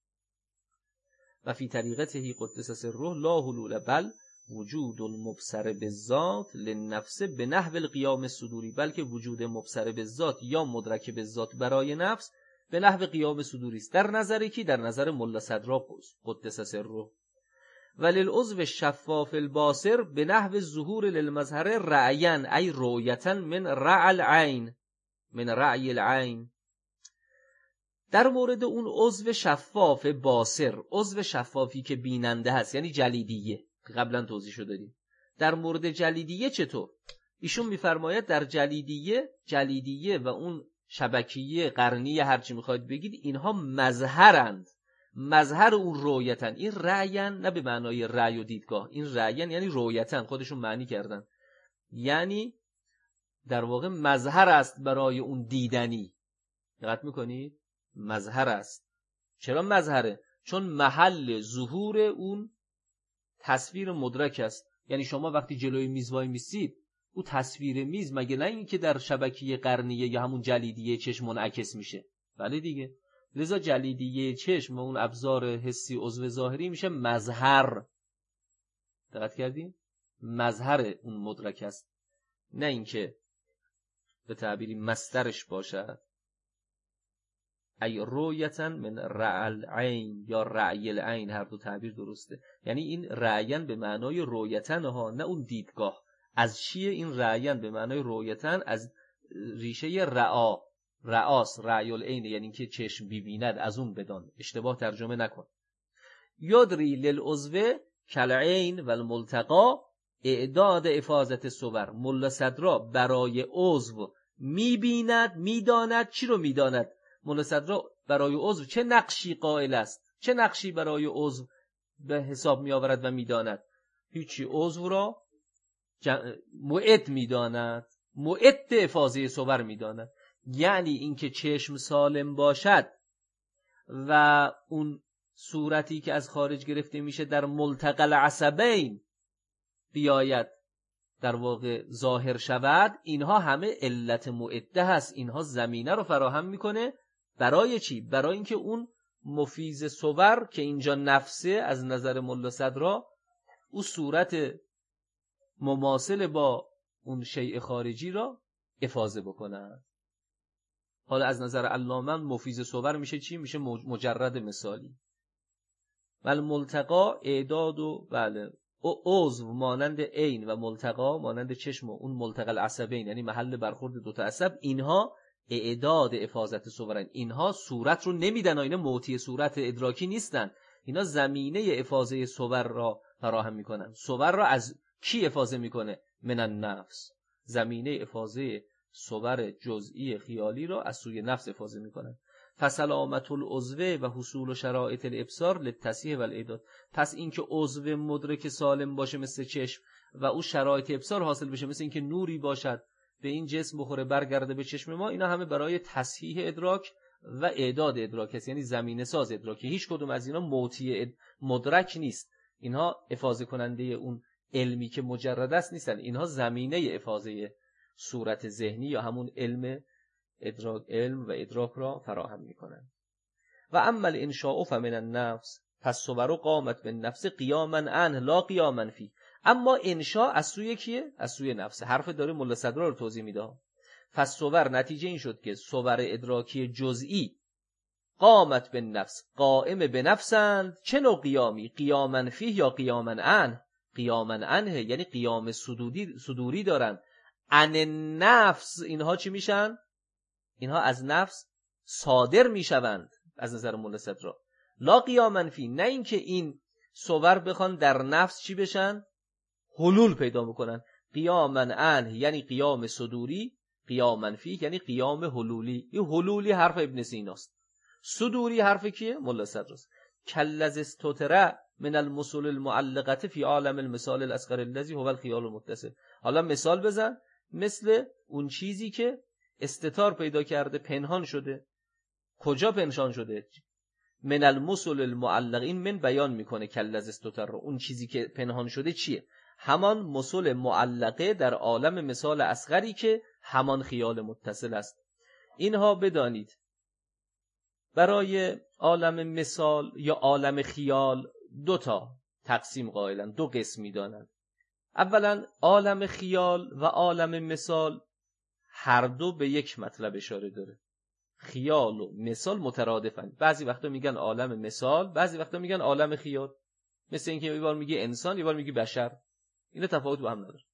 و فی طریقته قدس سره لا حلول بل وجود المبصر بالذات للنفس به نحو القیام الصدوری، بلکه وجود مبصر بالذات یا مدرک بالذات برای نفس به نحو قیام صدوری است. در نظر کی؟ در نظر ملا صدرا قدس سره. وللعضو شفاف الباصر به نحو ظهور للمظهر رعیان ای رؤیتا من رع العین من رعی العین. در مورد اون عضو شفاف باصر، عضو شفافی که بیننده هست، یعنی جلیدیه، قبلا توضیح شده دادیم. در مورد جلیدیه چطور؟ ایشون میفرماید در جلیدیه جلیدیه و اون شبکیه قرنیه هرچی میخواید بگید، اینها مظهرند، مظهر اون رؤیتن. این رأیان نه به معنای رأی و دیدگاه، این رأیان یعنی رؤیتن، خودشون معنی کردن، یعنی در واقع مظهر است برای اون دیدنی. دقت میکنید؟ مظهر است. چرا مظهره؟ چون محل ظهور اون تصویر مدرک است. یعنی شما وقتی جلوی میز وای میسید، او تصویر میز مگه نه این که در شبکیه قرنیه یا همون جلیدیه چشم منعکس میشه؟ بله دیگه. لذا جلیدیه چشم و اون ابزار حسی عضو ظاهری میشه مظهر. دقت کردین؟ مظهر اون مدرک است، نه اینکه به تعبیری مصدرش باشد. ای رؤیتا من رع العین یا رعی العین، هر دو تعبیر درسته. یعنی این رعیان به معنای رؤیتن ها، نه اون دیدگاه. از چیه این رعیان به معنای رؤیتن؟ از ریشه رعا، رعاس، رعی العین، یعنی که چشم ببیند، از اون بدان، اشتباه ترجمه نکن. یدری للعضو کالعین و الملتقا اعداد افاظت صور. ملا صدرا برای عضو میبیند، میداند. چی رو میداند؟ ملا صدرا برای عضو چه نقشی قائل است؟ چه نقشی برای عضو به حساب می آورد و میداند؟ هیچی. عضو را معد میداند، معد افاظه صور میداند. یعنی اینکه چشم سالم باشد و اون صورتی که از خارج گرفته میشه در ملتقى العصبین بیاید در واقع ظاهر شود، اینها همه علت معده هست. اینها زمینه رو فراهم میکنه برای چی؟ برای اینکه اون مفیز صور که اینجا نفسه از نظر ملا صدرا او صورت مماثل با اون شیء خارجی را افاضه بکنن. حالا از نظر علامه مفیز صور میشه چی؟ میشه مجرد مثالی. ولی ملتقا اعداد و بله او عضو مانند عین و ملتقا مانند چشم و اون ملتقى العصبین یعنی محل برخورد دو تا عصب، اینها اعداد افاضت صورن. اینها صورت رو نمیدن، اینا موتی صورت ادراکی نیستن، اینا زمینه افاضه صور را فراهم میکنن. صور را از کی افاضه میکنه؟ من النفس. زمینه افاضه صور جزئی خیالی را از سوی نفس افاضه میکنن. فسلامت العضو و حصول شرایط الابصار للتصحیح و الاعداد. پس اینکه عضو مدرک سالم باشه مثل چشم و او شرایط ابصار حاصل بشه، مثل اینکه نوری باشد به این جسم بخوره برگرده به چشم ما، اینا همه برای تصحیح ادراک و اعداد ادراک است، یعنی زمینه ساز ادراک. هیچ کدوم از اینا موتی مدرک نیست، اینها افاضه کننده اون علمی که مجرد است نیستن، اینها زمینه افاضه صورت ذهنی یا همون علم ادراک علم و ادراک را فراهم میکنن. و اما الانشاء فمن النفس، پس صور قامت به نفس قیاما عنه لا قیاما فی. اما انشاء از سوی کیه؟ از سوی نفس. حرف داره ملا صدرا رو توضیح میده. پس صور نتیجه این شد که صور ادراکی جزئی قامت به نفس، قائم به نفسند. چه نوع قیامی؟ قیاما فی یا قیاما عنه؟ قیاما عنه یعنی قیام صدوری صدوری دارن. عن نفس اینها چی میشن؟ اینها از نفس صادر میشوند از نظر ملا صدرا. لا قیاما فی، نه اینکه این صور بخوان در نفس چی بشن؟ حلول پیدا بکنن. قیاما عنه یعنی قیام صدوری، قیاما فی یعنی قیام حلولی. این حلولی حرف ابن سیناست، صدوری حرف کیه؟ ملا صدراست. کلذ استتر من المثل المعلقه فی عالم المثال الاصغر الذی هو الخیال المتصل. حالا مثال بزن مثل اون چیزی که استتار پیدا کرده، پنهان شده. کجا پنهان شده؟ من المثل المعلق، این من بیان میکنه کلذ استتر رو. اون چیزی که پنهان شده چیه؟ همان مثل معلقه در عالم مثال اصغری که همان خیال متصل است. اینها بدانید برای عالم مثال یا عالم خیال دو تا تقسیم قائلن، دو قسم میدانند. اولا عالم خیال و عالم مثال هر دو به یک مطلب اشاره داره. خیال و مثال مترادفن. بعضی وقتا میگن عالم مثال، بعضی وقتا میگن عالم خیال. مثل اینکه یه بار میگه انسان، یه بار میگه بشر. اینا تفاوت با هم نداره.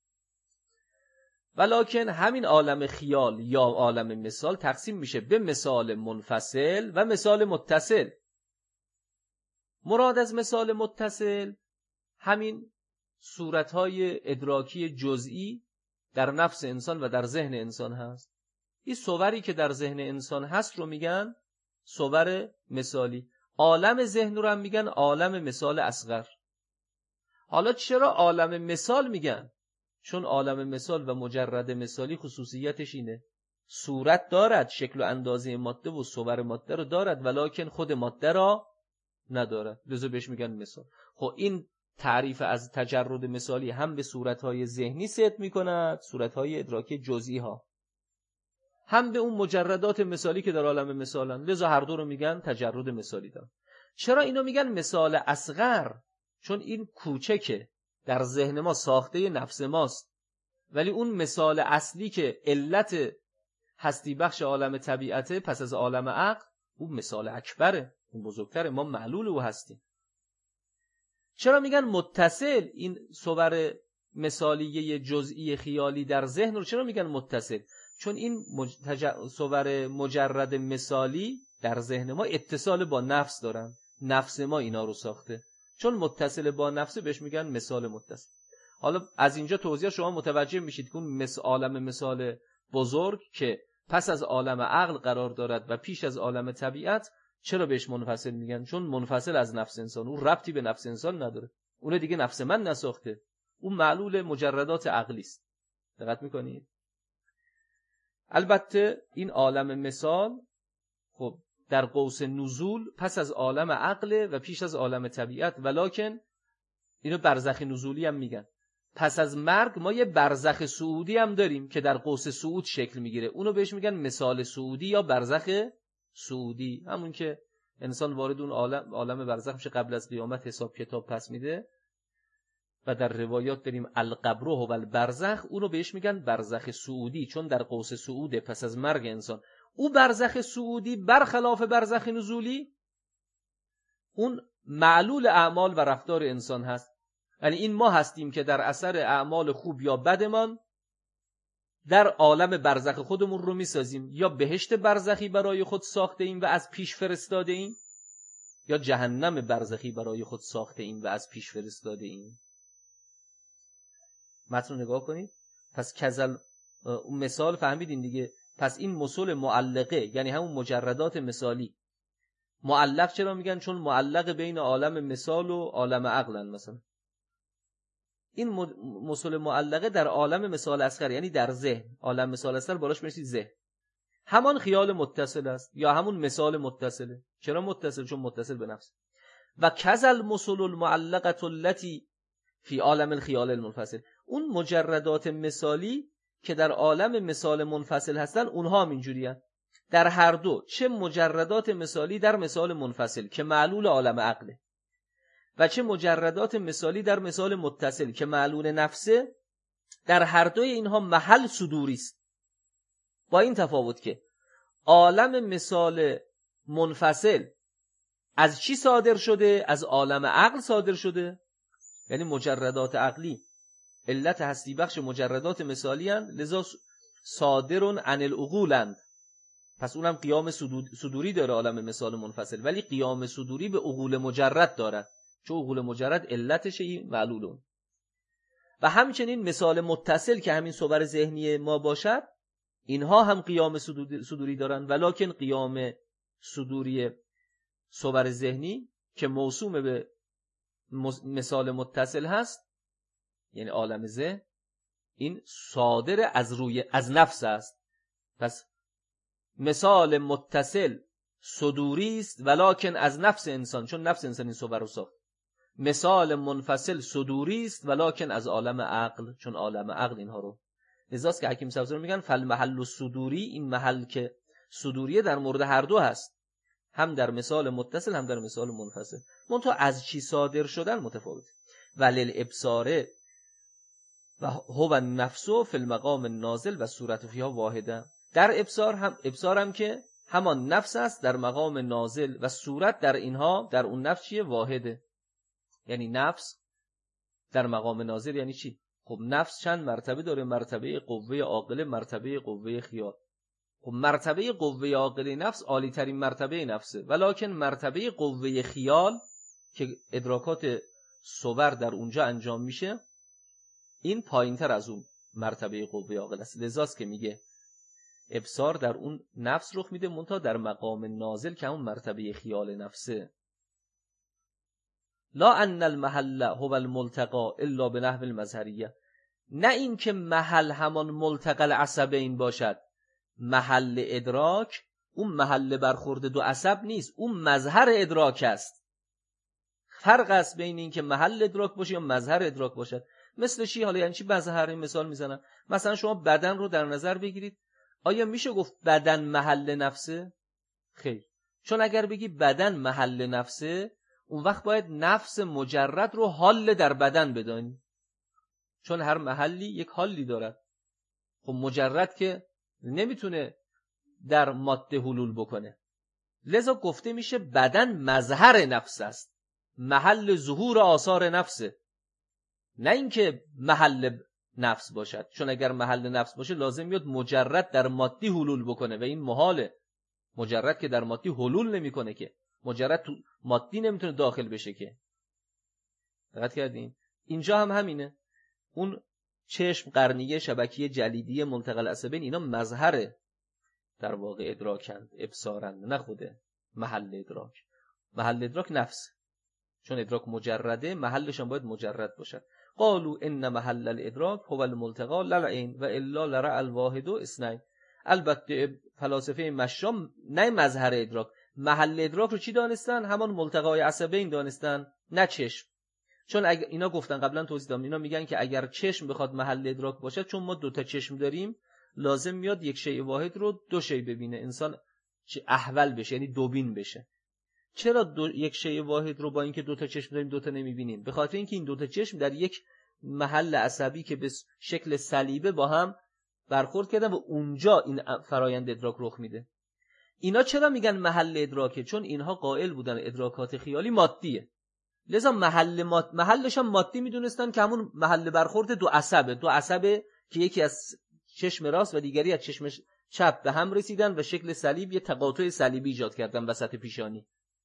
ولکن همین عالم خیال یا عالم مثال تقسیم میشه به مثال منفصل و مثال متصل. مراد از مثال متصل همین صورتهای ادراکی جزئی در نفس انسان و در ذهن انسان هست. این صوری که در ذهن انسان هست رو میگن صور مثالی. عالم ذهن رو هم میگن عالم مثال اصغر. حالا چرا عالم مثال میگن؟ چون عالم مثال و مجرد مثالی خصوصیتش اینه صورت دارد، شکل و اندازه ماده و صور ماده رو دارد، ولکن خود ماده را ندارد، لذا بهش میگن مثال. خب این تعریف از تجرد مثالی هم به صورتهای ذهنی صدق میکند، صورتهای ادراکی جزئی ها، هم به اون مجردات مثالی که در عالم مثالن، لذا هر دو رو میگن تجرد مثالی دارن. چرا اینو میگن مثال اصغر؟ چون این کوچکه، در ذهن ما ساخته نفس ماست، ولی اون مثال اصلی که علت هستی بخش عالم طبیعته پس از عالم عقل، اون مثال اکبره، اون بزرگتره، ما معلول او هستیم. چرا میگن متصل؟ این صور مثالیه جزئی خیالی در ذهن رو چرا میگن متصل؟ چون این مج... صور مجرد مثالی در ذهن ما اتصال با نفس دارن، نفس ما اینا رو ساخته، چون متصل با نفس بهش میگن مثال متصل. حالا از اینجا توضیح شما متوجه میشید که اون مثل عالم مثال بزرگ که پس از عالم عقل قرار دارد و پیش از عالم طبیعت، چرا بهش منفصل میگن؟ چون منفصل از نفس انسان، اون ربطی به نفس انسان نداره، اون دیگه نفس من نساخته، اون معلول مجردات عقلی است. دقت میکنید؟ البته این عالم مثال خب در قوس نزول پس از عالم عقل و پیش از عالم طبیعت، ولکن اینو برزخ نزولی هم میگن. پس از مرگ ما یه برزخ صعودی هم داریم که در قوس صعود شکل میگیره، اونو بهش میگن مثال صعودی یا برزخ صعودی، همون که انسان وارد اون عالم عالم برزخ میشه، قبل از قیامت حساب کتاب پس میده و در روایات داریم القبر و البرزخ، اون رو بهش میگن برزخ صعودی، چون در قوس صعوده پس از مرگ انسان. او برزخ صعودی برخلاف برزخ نزولی اون معلول اعمال و رفتار انسان هست. یعنی این ما هستیم که در اثر اعمال خوب یا بدمان در عالم برزخ خودمون رو میسازیم، یا بهشت برزخی برای خود ساخته ایم و از پیش فرستاده ایم، یا جهنم برزخی برای خود ساخته ایم و از پیش فرستاده ایم. متن رو نگاه کنید. پس کزل مثال فهمیدین دیگه. پس این مثال معلقه یعنی همون مجردات مثالی. معلق چرا میگن؟ چون معلق بین عالم مثال و عالم عقلن. مثلا این مثال معلقه در عالم مثال اصغر، یعنی در ذهن. عالم مثال اصغر بالاش میرسید ذهن. همان خیال متصل است یا همون مثال متصله. چرا متصل؟ چون متصل به نفس. و کزل مثل المعلقه التي فی عالم الخیال المنفصل، اون مجردات مثالی که در عالم مثال منفصل هستن اونها هم اینجوریه. در هر دو، چه مجردات مثالی در مثال منفصل که معلول عالم عقله و چه مجردات مثالی در مثال متصل که معلول نفسه، در هر دوی اینها محل صدوری است. با این تفاوت که عالم مثال منفصل از چی صادر شده؟ از عالم عقل صادر شده، یعنی مجردات عقلی علت هستی بخش مجردات مثالی هستند، لذا صادرون عن العقولند. پس اونم قیام صدوری داره عالم مثال منفصل، ولی قیام صدوری به عقول مجرد داره، چون عقول مجرد علتش این معلولون. و همچنین مثال متصل که همین صور ذهنی ما باشد، اینها هم قیام صدوری دارن، ولکن قیام صدوری صور ذهنی که موسوم به مثال متصل هست، یعنی عالم ذهن، این صادر از روی از نفس است. پس مثال متصل صدوری است ولکن از نفس انسان، چون نفس انسان این صور رو ساخت. مثال منفصل صدوری است ولکن از عالم عقل، چون عالم عقل اینها رو. لذاست که حکیم سبزی میگن فالمحل الصدوری، این محل که صدوریه در مورد هر دو هست، هم در مثال متصل هم در مثال منفصل. منتها از چی صادر شدن متفاوت. ولل ابصاره و هو النفس فی المقام النازل و صورت فیها واحده. در ابصار هم ابصار هم که همان نفس است در مقام نازل و صورت در اینها در اون نفس چیه؟ واحده. یعنی نفس در مقام نازل یعنی چی؟ خب نفس چند مرتبه داره؟ مرتبه قوه عاقله، مرتبه قوه خیال. خب مرتبه قوه عاقله نفس عالی ترین مرتبه نفسه، ولکن مرتبه قوه خیال که ادراکات صور در اونجا انجام میشه، این پایینتر از اون مرتبه قوه عاقله است. لذاست که میگه ابصار در اون نفس رخ میده، منتها در مقام نازل که اون مرتبه خیال نفسه. لا ان المحل هو الملتقى الا بنحو المظهریه، نه این که محل همان ملتقى العصبین باشد. محل ادراک اون محل برخورد دو عصب نیست، اون مظهر ادراک است. فرق است بین این که محل ادراک باشه یا مظهر ادراک باشد. مثل چی؟ حالا یعنی چی مظهر؟ مثال میزنم. مثلا شما بدن رو در نظر بگیرید، آیا میشه گفت بدن محل نفسه؟ خیر. چون اگر بگی بدن محل نفسه، اون وقت باید نفس مجرد رو حال در بدن بدانی، چون هر محلی یک حالی دارد. خب مجرد که نمیتونه در ماده حلول بکنه، لذا گفته میشه بدن مظهر نفس است، محل ظهور آثار نفسه، نه اینکه محل نفس باشد. چون اگر محل نفس باشه لازم میاد مجرد در مادی حلول بکنه و این محاله. مجرد که در مادی حلول نمیکنه که، مجرد تو مادی نمیتونه داخل بشه که. دقت کردین؟ اینجا هم همینه. اون چشم، قرنیه، شبکیه جلیدی، ملتقى العصبین، اینا مظهر در واقع ادراکند، ابصارند، نه خوده محل ادراک. محل ادراک نفس، چون ادراک مجرده محلش هم باید مجرد باشد. قالوا ان محل الادراک هو الملتقى لا العین و الا لرع الواحد اثنین. البته فلاسفه مشام نه مظهر ادراک، محل ادراک رو چی دانستن؟ همان ملتقای عصبین دانستن، نه چشم. چون اگر اینا گفتن قبلا توضیح دادم، اینا میگن که اگر چشم بخواد محل ادراک باشه، چون ما دوتا چشم داریم، لازم میاد یک شیء واحد رو دو شیء ببینه، انسان چه احول بشه، یعنی دوبین بشه. چرا دو یک شیء واحد رو با اینکه دو تا چشم داریم دو تا نمیبینیم؟ به خاطر اینکه این دو تا چشم در یک محل عصبی که به شکل صلیبه با هم برخورد کردن و اونجا این فرایند ادراک رخ میده. اینا چرا میگن محل ادراکه؟ چون اینها قائل بودن ادراکات خیالی مادیه، لذا محل ماد... محلش هم مادی میدونستن که همون محل برخورد دو عصبه دو عصبه که یکی از چشم راست و دیگری از چشم چپ به هم رسیدن و شکل صلیب یه تقاطع صلیبی ایجاد کردن وسط پیشانی.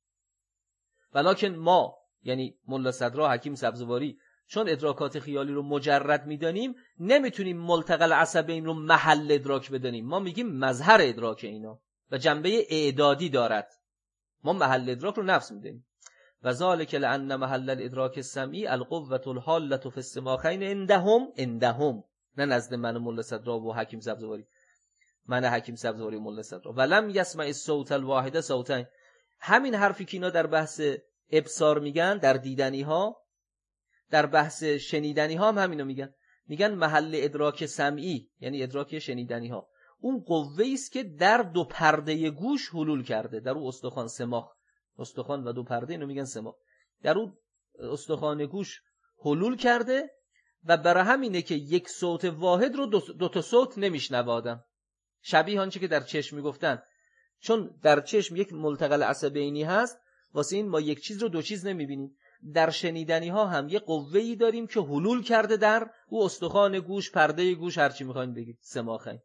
ولکن ما یعنی ملا صدرا، حکیم سبزواری، چون ادراکات خیالی رو مجرد میدانیم نمیتونیم ملتقى العصبین رو محل ادراک بدانیم. ما میگیم مظهر ادراک اینا و جنبه اعدادی دارد. ما محل ادراک رو نفس میدانیم. و ذالک لان محل الادراک السمعی القوة الحالة فی السماخین عندهم عندهم نه نزد من ملا صدرا و حکیم سبزواری، من حکیم سبزواری و ملا صدرا. ولم یسمع الصوت الواحد صوتین. همین حرفی که اینا در بحث ابصار میگن، در دیدنی ها، در بحث شنیدنی ها هم همینو میگن. میگن محل ادراک سمعی یعنی ادراک شنیدنی ها اون قوه است که در دو پرده گوش حلول کرده، در اون استخوان سماخ، استخوان و دو پرده اینو میگن سماخ، در اون استخوان گوش حلول کرده و برای همینه که یک صوت واحد رو دو, دو تا صوت نمیشنوه آدم. شبیه آنچه که در چشم میگفتن، چون در چشم یک ملتقى العصبینی هست، واسه این ما یک چیز رو دو چیز نمیبینیم. در شنیدنی ها هم یه قوه‌ای داریم که حلول کرده در او استخوان گوش، پرده گوش، هر چی میخواین بگید، سماخین.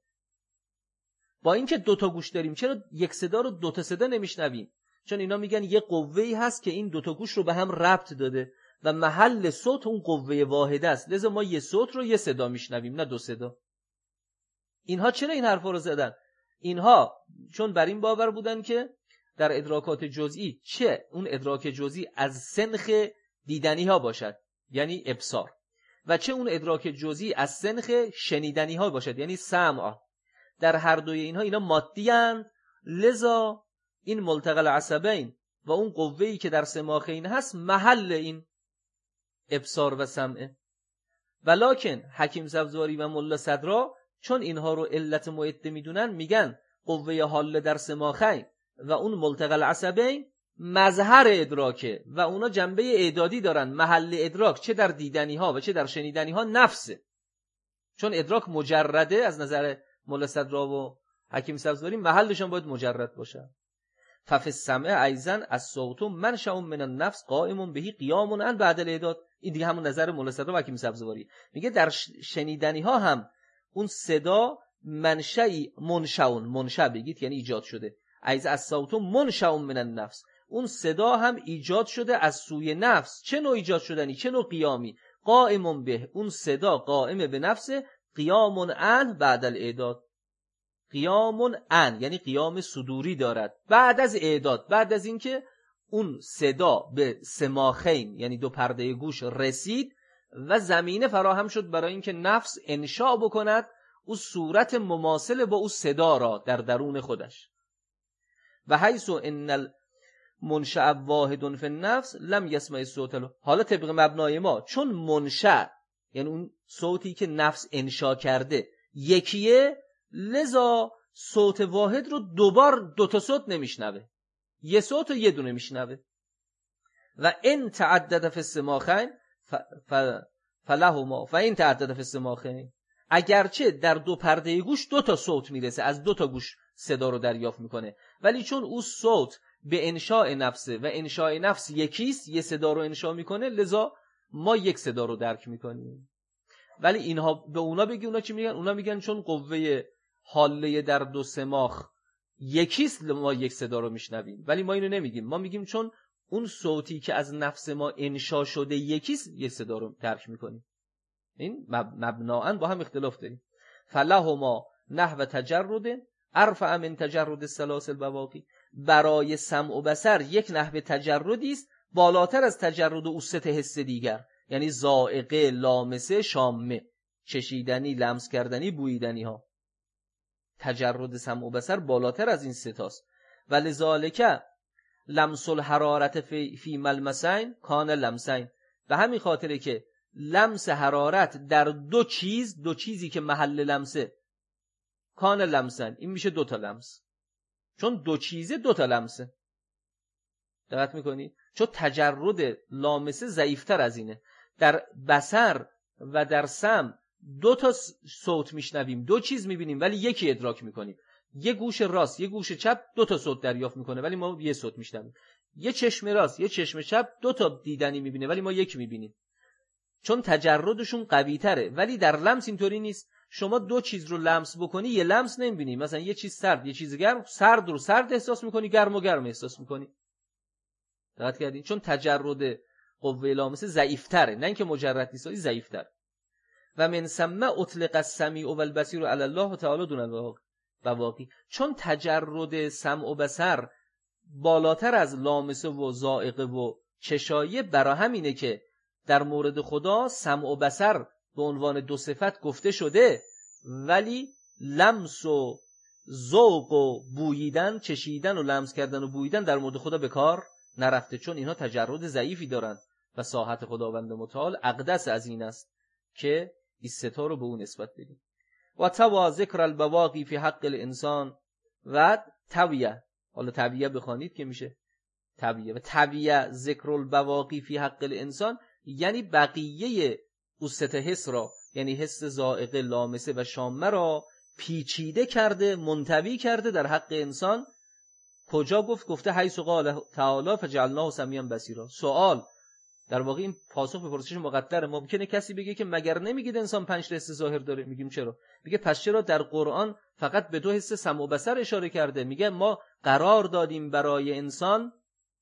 با اینکه دو تا گوش داریم چرا یک صدا رو دو تا صدا نمیشنویم؟ چون اینا میگن یه قوه‌ای هست که این دو تا گوش رو به هم ربط داده و محل صوت اون قوه واحده است، لذا ما یه صوت رو یه صدا میشنویم نه دو صدا. اینها چرا این حرفا رو زدن؟ اینها چون بر این باور بودن که در ادراکات جزئی چه اون ادراک جزئی از سنخ دیدنی ها باشد یعنی ابصار، و چه اون ادراک جزئی از سنخ شنیدنی ها باشد یعنی سمع. در هر دوی اینها اینا مادی اند، لذا این ملتقى العصبین و اون قوه‌ای که در سماخین هست محل این ابصار و سمعه. ولکن حکیم سبزواری و ملا صدرا چون اینها رو علت معده میدونن، میگن قوه حاله در سماخین و اون ملتقى العصبین مظهر ادراکه و اونا جنبه اعدادی دارن. محل ادراک چه در دیدنی ها و چه در شنیدنی ها نفسه، چون ادراک مجرده از نظر ملا صدرا و حکیم سبزواری، محلشون باید مجرد باشه. ففی السمع ایضا الصوت منشأ من النفس قائم به قیام عن بعد الاعداد. این دیگه همون نظر ملا صدرا و حکیم سبزواری. میگه در شنیدنی ها هم اون صدا منشأی، منشأ منشأ بگید یعنی ایجاد شده، ایضا الصوت منشأ من النفس، اون صدا هم ایجاد شده از سوی نفس. چه نوع ایجاد شدنی؟ چه نوع قیامی؟ قائم به، اون صدا قائم به نفس، قیام عن بعد الاعداد. قیام عن یعنی قیام صدوری دارد بعد از اعداد، بعد از اینکه اون صدا به سماخین یعنی دو پرده گوش رسید و زمینه فراهم شد برای اینکه نفس انشاء بکند او صورت مماثل با او صدا را در درون خودش. و حیث ان المنشأ واحد فی النفس لم یسمع الصوت له. حالا طبق مبنای ما چون منشأ یعنی اون صوتی که نفس انشاء کرده یکیه، لذا صوت واحد رو دوبار دو تا صوت نمیشنوه، یه صوت رو یه دونه میشنوه. و ان تعدد فی السماخین فلهما، و این تعدد فی السماخین، اگرچه در دو پرده گوش دو تا صوت میرسه، از دو تا گوش صدا رو دریافت میکنه، ولی چون اون صوت به انشاء نفسه و انشاء نفس یکیست، یه صدا رو انشاء میکنه، لذا ما یک صدا رو درک میکنیم. ولی اینها به اونا بگی، اونا چی میگن؟ اونا میگن چون قوه حاله در دو سماخ یکیست ما یک صدا رو میشنویم، ولی ما اینو نمیگیم. ما میگیم چون اون صوتی که از نفس ما انشاء شده یکیست، یک صدا رو درک میکنیم. این مبناً با هم اختلاف داریم. فلهما نحو تجرد ارفع من تجرد السلاسل بواقی. برای سمع و بصر یک نحو تجردی است بالاتر از تجرد او سه حس دیگر، یعنی ذائقه، لامسه، شامه، چشیدنی، لمس کردنی، بویدنی ها. تجرد سمع و بصر بالاتر از این سه تاست. ولذالک لمس الحرارت فی, فی ملمسین کان لمسین. به همین خاطره که لمس حرارت در دو چیز، دو چیزی که محل لمسه، کان لمسن، این میشه دو تا لمس، چون دو چیزه دو تا لمسه. دقت میکنید؟ چون تجرد لامسه ضعیفتر از اینه. در بصر و در سمع دو تا صوت میشنویم، دو چیز میبینیم ولی یکی ادراک میکنیم. یه گوش راست، یه گوش چپ دو تا صوت دریافت میکنه ولی ما یه صوت میشنویم. یه چشم راست، یه چشم چپ دو تا دیدنی میبینه ولی ما یک میبینیم. چون تجردشون قوی تره. ولی در لمس اینطوری نیست. شما دو چیز رو لمس بکنی یه لمس نمیبینی. مثلا یه چیز سرد، یه چیز گرم، سرد رو سرد احساس میکنی، گرم و گرم احساس میکنی. دقت کردین؟ چون تجرد قوه لامسه ضعیف‌تره، نه اینکه مجرد نیست، ضعیف‌تر. و من ثم اطلق السمیع والبصیر علی الله تعالی دون البواقی. چون تجرد سمع و بصر بالاتر از لامسه و ذائقه و چشایه، برای همینه که در مورد خدا سمع و بصر به عنوان دو صفت گفته شده ولی لمس و ذوق و بوییدن، چشیدن و لمس کردن و بوییدن در مورد خدا به کار نرفته، چون اینها تجرد ضعیفی دارن و ساحت خداوند متعال اقدس از این است که این ستا رو به اون نسبت بدیم. و توا ذکر البواقی فی حق الانسان و تویه، حالا تویه بخوانید که میشه تویه، و تویه ذکر البواقی فی حق الانسان یعنی بقیه اوست حس را، یعنی حس ذائقه، لامسه و شامه را پیچیده کرده، منطوی کرده در حق انسان. کجا گفت؟ گفته حیث قال تعالی فجعلناه سمیعا بصیرا. سوال در واقع این پاسخ به پرسش مقدره. ممکنه کسی بگه که مگر نمیگید انسان پنج تا حس ظاهر داره؟ میگیم چرا؟ میگه پس چرا در قرآن فقط به دو حس سمع و بصر اشاره کرده؟ میگه ما قرار دادیم برای انسان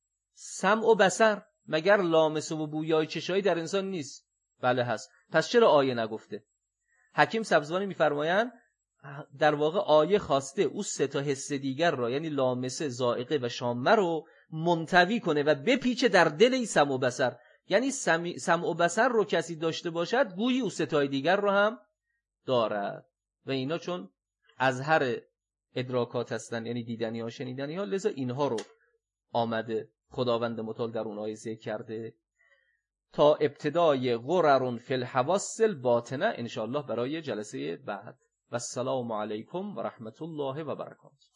سمع و بصر، مگر لامسه و بویای چشایی در انسان نیست؟ بله هست. پس چرا آیه نگفته؟ حکیم سبزوانی میفرمایند در واقع آیه خواسته او سه تا حس دیگر را، یعنی لامسه، ذائقه و شامه رو منطوی کنه و بپیچه در دل این سمع و بصر. یعنی سمع و بصر رو کسی داشته باشد گویی او ستای دیگر رو هم دارد و اینا چون ازهر ادراکات هستن، یعنی دیدنی ها، شنیدنی ها، لذا اینها رو آمده خداوند متعال در اون آیه ذکر کرده تا ابتدای غرر فی الحواس الباطنه انشاءالله برای جلسه بعد. و السلام علیکم و رحمت الله و برکاته.